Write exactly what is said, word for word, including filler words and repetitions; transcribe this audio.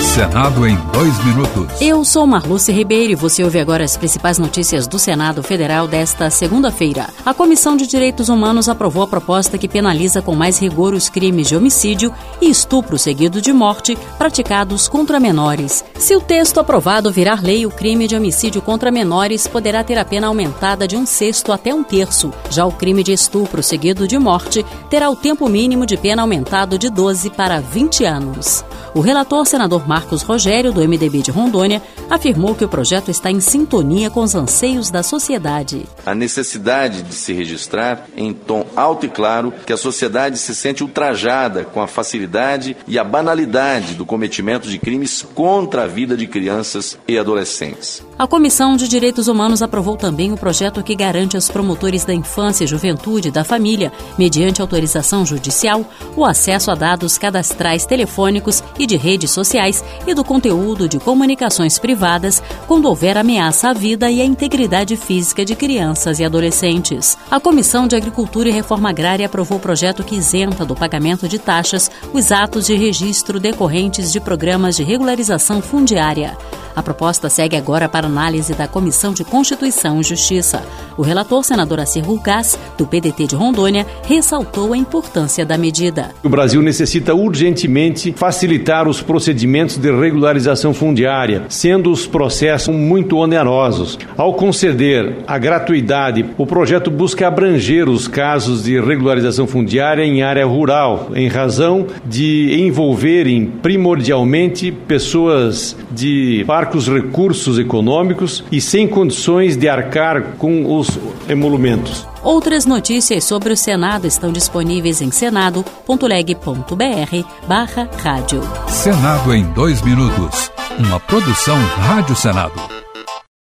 Senado em dois minutos. Eu sou Marluce Ribeiro e você ouve agora as principais notícias do Senado Federal desta segunda-feira. A Comissão de Direitos Humanos aprovou a proposta que penaliza com mais rigor os crimes de homicídio e estupro seguido de morte praticados contra menores. Se o texto aprovado virar lei, o crime de homicídio contra menores poderá ter a pena aumentada de um sexto até um terço. Já o crime de estupro seguido de morte terá o tempo mínimo de pena aumentado de doze para vinte anos. O relator, senador Marcos Rogério, do M D B de Rondônia, afirmou que o projeto está em sintonia com os anseios da sociedade. A necessidade de se registrar em tom alto e claro que a sociedade se sente ultrajada com a facilidade e a banalidade do cometimento de crimes contra a vida de crianças e adolescentes. A Comissão de Direitos Humanos aprovou também o projeto que garante aos promotores da infância, juventude e da família, mediante autorização judicial, o acesso a dados cadastrais telefônicos e de redes sociais e do conteúdo de comunicações privadas quando houver ameaça à vida e à integridade física de crianças e adolescentes. A Comissão de Agricultura e Reforma Agrária aprovou o projeto que isenta do pagamento de taxas os atos de registro decorrentes de programas de regularização fundiária. A proposta segue agora para análise da Comissão de Constituição e Justiça. O relator, senador Assir Gulgás, do P D T de Rondônia, ressaltou a importância da medida. O Brasil necessita urgentemente facilitar os procedimentos de regularização fundiária, sendo os processos muito onerosos. Ao conceder a gratuidade, o projeto busca abranger os casos de regularização fundiária em área rural, em razão de envolverem primordialmente pessoas de parcos recursos econômicos e sem condições de arcar com os emolumentos. Outras notícias sobre o Senado estão disponíveis em senado ponto leg ponto br barra rádio. Senado em dois minutos. Uma produção Rádio Senado.